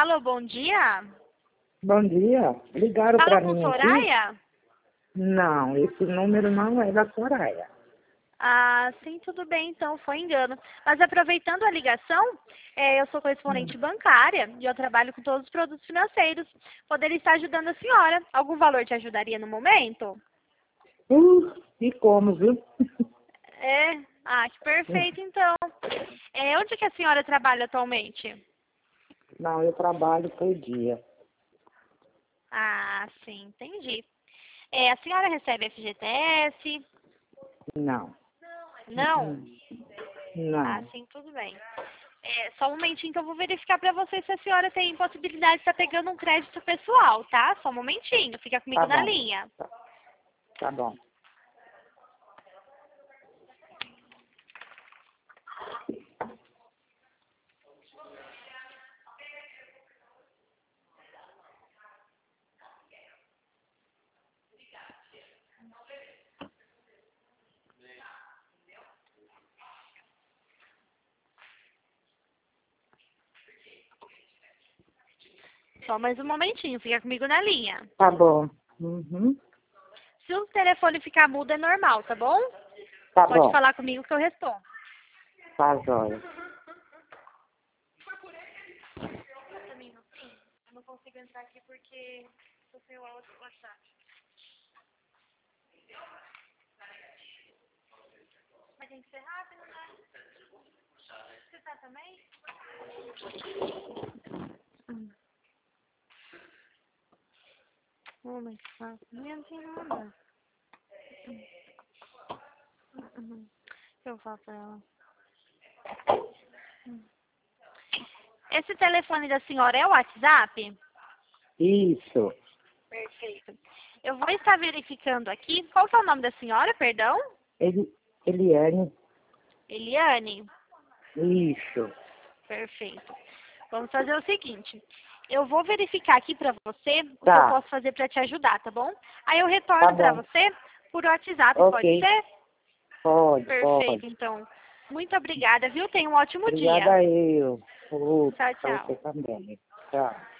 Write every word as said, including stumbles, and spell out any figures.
Alô, bom dia. Bom dia. Ligaram Fala para com mim Soraya? aqui? Não, esse número não é da Soraya. Ah, sim, tudo bem, então, foi engano. Mas aproveitando a ligação, é, eu sou correspondente Hum. bancária e eu trabalho com todos os produtos financeiros. Poderia estar ajudando a senhora. Algum valor te ajudaria no momento? Uh, e como, viu? É? Ah, que perfeito, então. É, onde que a senhora trabalha atualmente? Não, eu trabalho por dia. Ah, sim, entendi. É, a senhora recebe F G T S? Não. Não? Hum, Ah, Não. sim, tudo bem. É, só um momentinho que eu vou verificar pra você se a senhora tem possibilidade de estar pegando um crédito pessoal, tá? Só um momentinho, fica comigo Tá na bom. linha. Tá, tá bom. Só mais um momentinho, fica comigo na linha. Tá bom. Uhum. Se o telefone ficar mudo é normal, tá bom? Tá Pode bom. falar comigo que eu respondo. Tá jóia. Eu não consigo entrar aqui porque estou sem o WhatsApp. Mas tem que ser rápido, né? Você tá também? Hum. Oh, mas tá. Não tem nada. Uhum. Eu vou falar pra ela. Hum. Esse telefone da senhora é o WhatsApp? Isso. Perfeito. Eu vou estar verificando aqui. Qual que é o nome da senhora, perdão? Ele, Eliane. Eliane? Isso. Perfeito. Vamos fazer o seguinte. Eu vou verificar aqui pra você o que eu Tá. posso fazer pra te ajudar, tá bom? Aí eu Tá retorno pra bom. você por WhatsApp, pode Ok. ser? Pode, Perfeito, pode. então. Muito obrigada, viu? Tenha um ótimo dia. Obrigada eu. Outro Tchau, pra tchau. você também. Tchau.